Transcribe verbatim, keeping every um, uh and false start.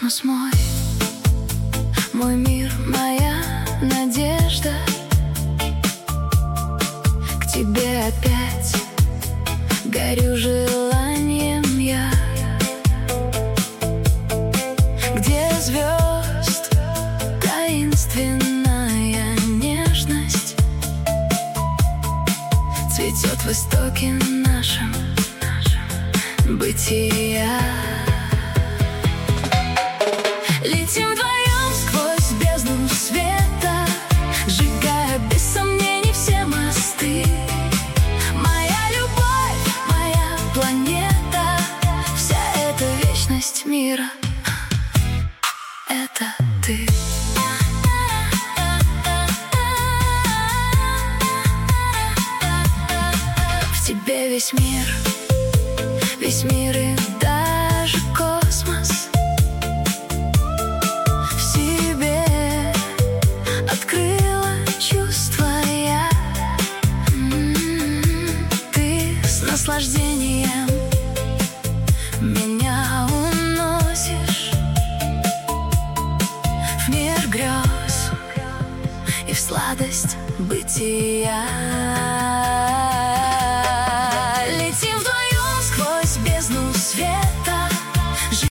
космос мой, мой мир, моя надежда. К тебе опять горю желанием я. Где звезд таинственная нежность цветет в истоке нашем бытия. Летим вдвоем сквозь бездну света, сжигая без сомнений все мосты. Моя любовь, моя планета, вся эта вечность мира — это ты. В тебе весь мир, весь мир и даже космос. В себе открыла чувства я. М-м-м. Ты с наслаждением меня уносишь в мир грез и в сладость бытия.